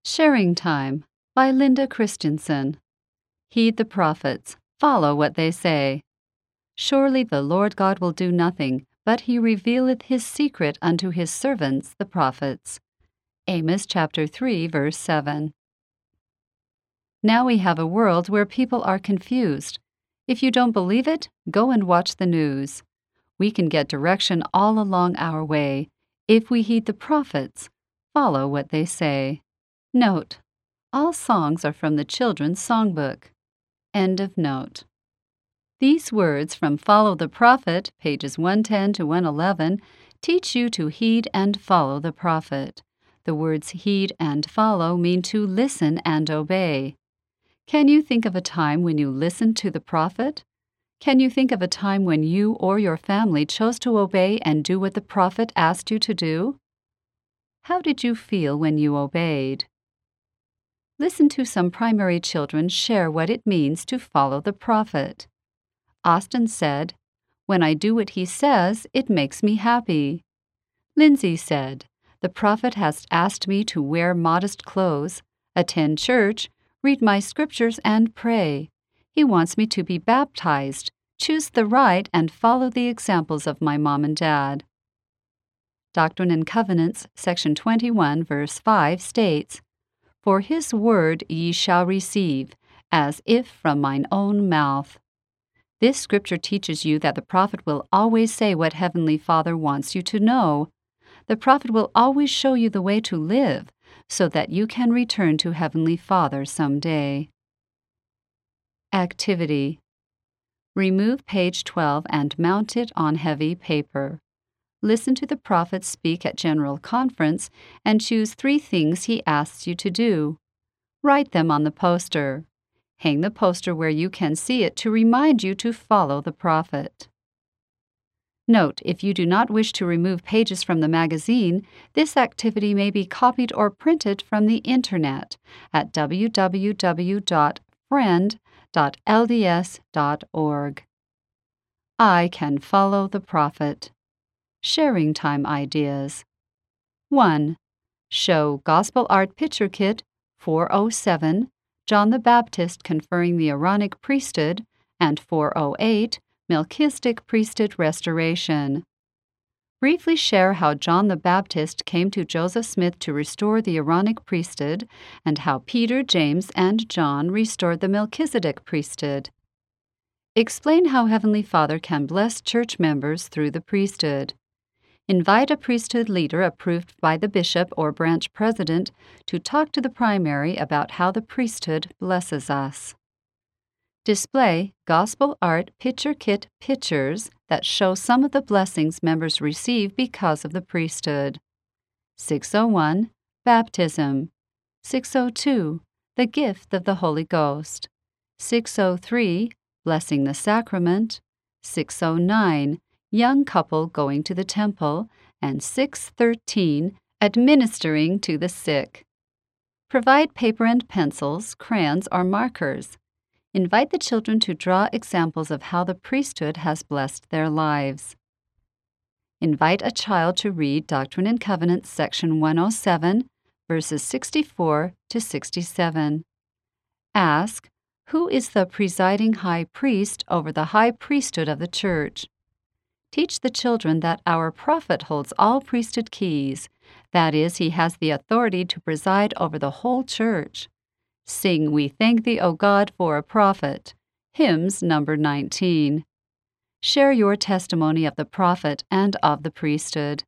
Sharing Time by Linda Christensen. Heed the prophets, follow what they say. Surely the Lord God will do nothing, but he revealeth his secret unto his servants the prophets. Amos chapter 3, verse 7. Now we have a world where people are confused. If you don't believe it, go and watch the news. We can get direction all along our way if we heed the prophets, follow what they say. Note: all songs are from the Children's Songbook. End of note. These words from Follow the Prophet, pages 110 to 111, teach you to heed and follow the prophet. The words heed and follow mean to listen and obey. Can you think of a time when you listened to the prophet? Can you think of a time when you or your family chose to obey and do what the prophet asked you to do? How did you feel when you obeyed? Listen to some primary children share what it means to follow the prophet. Austin said, "When I do what he says, it makes me happy." Lindsay said, "The prophet has asked me to wear modest clothes, attend church, read my scriptures, and pray. He wants me to be baptized, choose the right, and follow the examples of my mom and dad." Doctrine and Covenants, section 21, verse 5 states, "For his word ye shall receive, as if from mine own mouth." This scripture teaches you that the prophet will always say what Heavenly Father wants you to know. The prophet will always show you the way to live, so that you can return to Heavenly Father someday. Activity: remove page 12 and mount it on heavy paper. Listen to the prophet speak at General Conference and choose 3 things he asks you to do. Write them on the poster. Hang the poster where you can see it to remind you to follow the prophet. Note: if you do not wish to remove pages from the magazine, this activity may be copied or printed from the Internet at www.friend.lds.org. I can follow the prophet. Sharing Time ideas. 1. Show Gospel Art Picture Kit 407, John the Baptist conferring the Aaronic priesthood, and 408, Melchizedek priesthood restoration. Briefly share how John the Baptist came to Joseph Smith to restore the Aaronic priesthood and how Peter, James, and John restored the Melchizedek priesthood. Explain how Heavenly Father can bless church members through the priesthood. Invite a priesthood leader approved by the bishop or branch president to talk to the primary about how the priesthood blesses us. Display Gospel Art Picture Kit pictures that show some of the blessings members receive because of the priesthood. 601. Baptism. 602. The gift of the Holy Ghost. 603. Blessing the Sacrament. 609. Young couple going to the temple, and 613, administering to the sick. Provide paper and pencils, crayons, or markers. Invite the children to draw examples of how the priesthood has blessed their lives. Invite a child to read Doctrine and Covenants, section 107, verses 64 to 67. Ask, who is the presiding high priest over the high priesthood of the church? Teach the children that our prophet holds all priesthood keys. That is, he has the authority to preside over the whole church. Sing We Thank Thee, O God, for a Prophet. Hymns number 19. Share your testimony of the prophet and of the priesthood.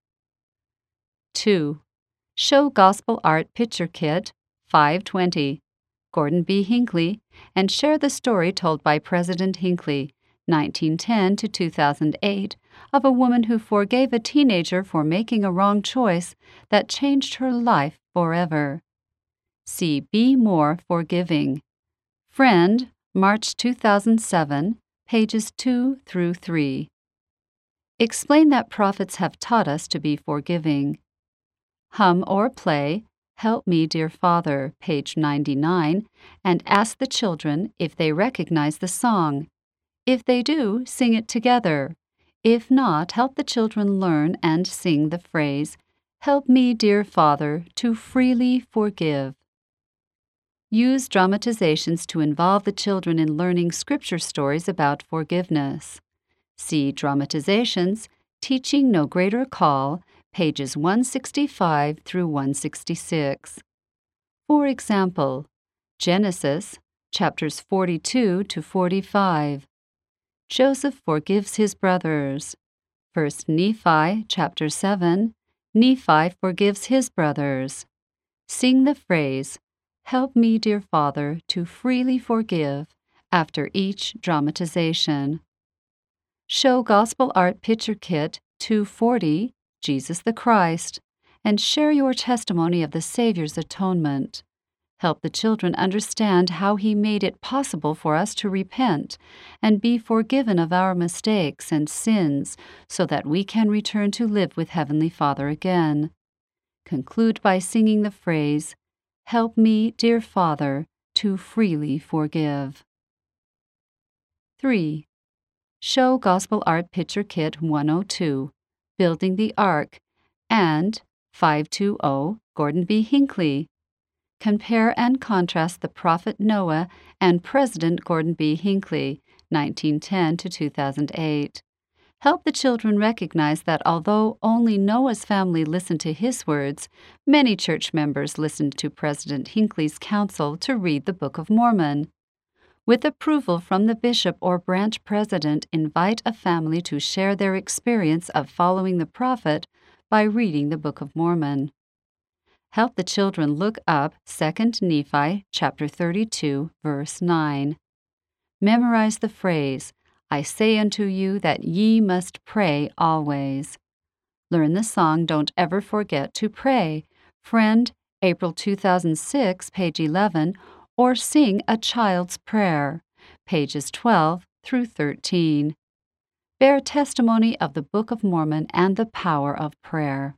2. Show Gospel Art Picture Kit 520, Gordon B. Hinckley, and share the story told by President Hinckley, 1910 to 2008, of a woman who forgave a teenager for making a wrong choice that changed her life forever. See Be More Forgiving. Friend, March 2007, pages 2 through 3. Explain that prophets have taught us to be forgiving. Hum or play Help Me, Dear Father, page 99, and ask the children if they recognize the song. If they do, sing it together. If not, help the children learn and sing the phrase, "Help me, dear Father, to freely forgive." Use dramatizations to involve the children in learning scripture stories about forgiveness. See Dramatizations, Teaching No Greater Call, pages 165 through 166. For example, Genesis, chapters 42 to 45. Joseph forgives his brothers. 1 Nephi, chapter 7. Nephi forgives his brothers. Sing the phrase, "Help me, dear Father, to freely forgive," after each dramatization. Show Gospel Art Picture Kit 240, Jesus the Christ, and share your testimony of the Savior's atonement. Help the children understand how He made it possible for us to repent and be forgiven of our mistakes and sins so that we can return to live with Heavenly Father again. Conclude by singing the phrase, "Help me, dear Father, to freely forgive." 3. Show Gospel Art Picture Kit 102, Building the Ark, and 520, Gordon B. Hinckley. Compare and contrast the prophet Noah and President Gordon B. Hinckley, 1910 to 2008. Help the children recognize that although only Noah's family listened to his words, many church members listened to President Hinckley's counsel to read the Book of Mormon. With approval from the bishop or branch president, invite a family to share their experience of following the prophet by reading the Book of Mormon. Help the children look up 2 Nephi chapter 32, verse 9. Memorize the phrase, "I say unto you that ye must pray always." Learn the song "Don't Ever Forget to Pray," Friend, April 2006, page 11, or sing A Child's Prayer, pages 12 through 13. Bear testimony of the Book of Mormon and the power of prayer.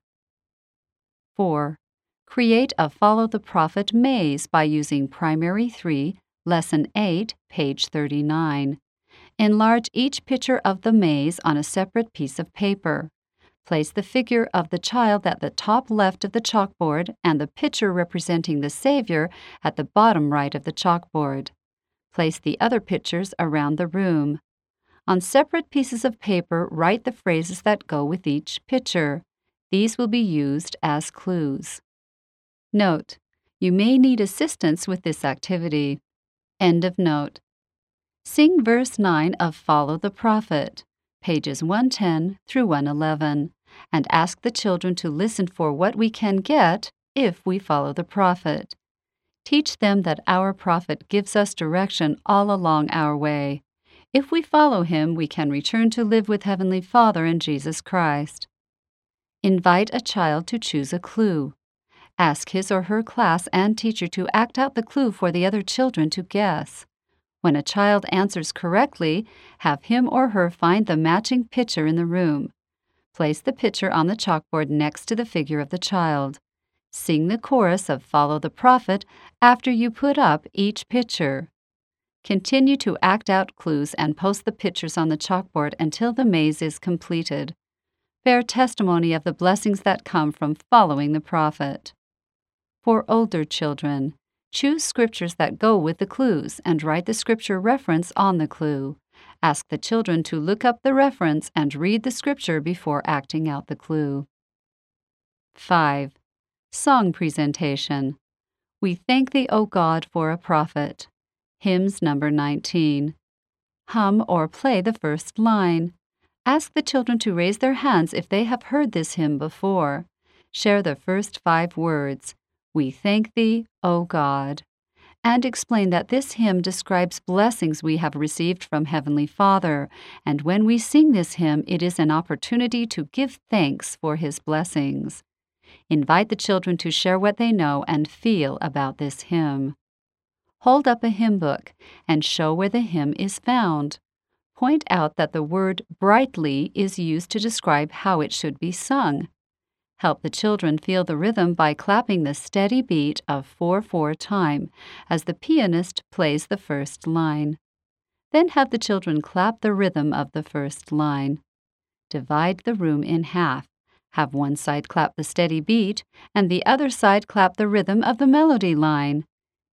4. Create a Follow the Prophet maze by using Primary 3, Lesson 8, page 39. Enlarge each picture of the maze on a separate piece of paper. Place the figure of the child at the top left of the chalkboard and the picture representing the Savior at the bottom right of the chalkboard. Place the other pictures around the room. On separate pieces of paper, write the phrases that go with each picture. These will be used as clues. Note: you may need assistance with this activity. End of note. Sing verse 9 of Follow the Prophet, pages 110 through 111, and ask the children to listen for what we can get if we follow the prophet. Teach them that our prophet gives us direction all along our way. If we follow him, we can return to live with Heavenly Father in Jesus Christ. Invite a child to choose a clue. Ask his or her class and teacher to act out the clue for the other children to guess. When a child answers correctly, have him or her find the matching picture in the room. Place the picture on the chalkboard next to the figure of the child. Sing the chorus of Follow the Prophet after you put up each picture. Continue to act out clues and post the pictures on the chalkboard until the maze is completed. Bear testimony of the blessings that come from following the prophet. For older children, choose scriptures that go with the clues and write the scripture reference on the clue. Ask the children to look up the reference and read the scripture before acting out the clue. 5. Song Presentation. We Thank Thee, O God, for a Prophet. Hymns number 19. Hum or play the first line. Ask the children to raise their hands if they have heard this hymn before. Share the first 5 words, "We thank Thee, O God," and explain that this hymn describes blessings we have received from Heavenly Father, and when we sing this hymn, it is an opportunity to give thanks for His blessings. Invite the children to share what they know and feel about this hymn. Hold up a hymn book and show where the hymn is found. Point out that the word brightly is used to describe how it should be sung. Help the children feel the rhythm by clapping the steady beat of 4/4 time as the pianist plays the first line. Then have the children clap the rhythm of the first line. Divide the room in half. Have one side clap the steady beat and the other side clap the rhythm of the melody line.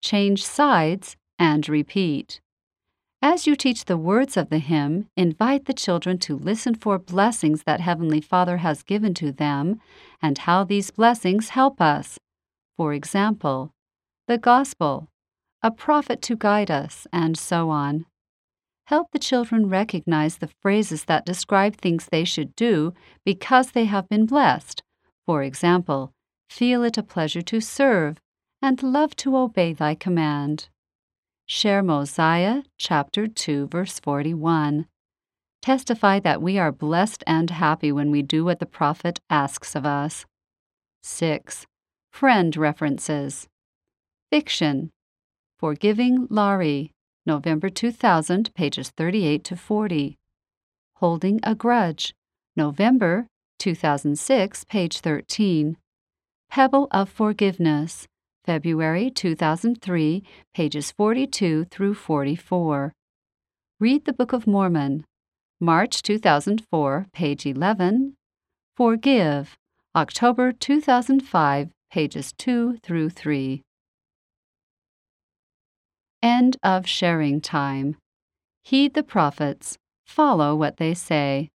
change sides, and repeat. As you teach the words of the hymn, invite the children to listen for blessings that Heavenly Father has given to them and how these blessings help us. For example, the Gospel, a prophet to guide us, and so on. Help the children recognize the phrases that describe things they should do because they have been blessed. For example, feel it a pleasure to serve and love to obey thy command. Share Mosiah chapter 2 verse 41. Testify that we are blessed and happy when we do what the prophet asks of us. 6. Friend references. Fiction. Forgiving Laurie, November 2000, pages 38 to 40. Holding a Grudge, November 2006, page 13. Pebble of Forgiveness, February 2003, pages 42 through 44. Read the Book of Mormon, March 2004, page 11. Forgive, October 2005, pages 2 through 3. End of sharing time. Heed the prophets, follow what they say.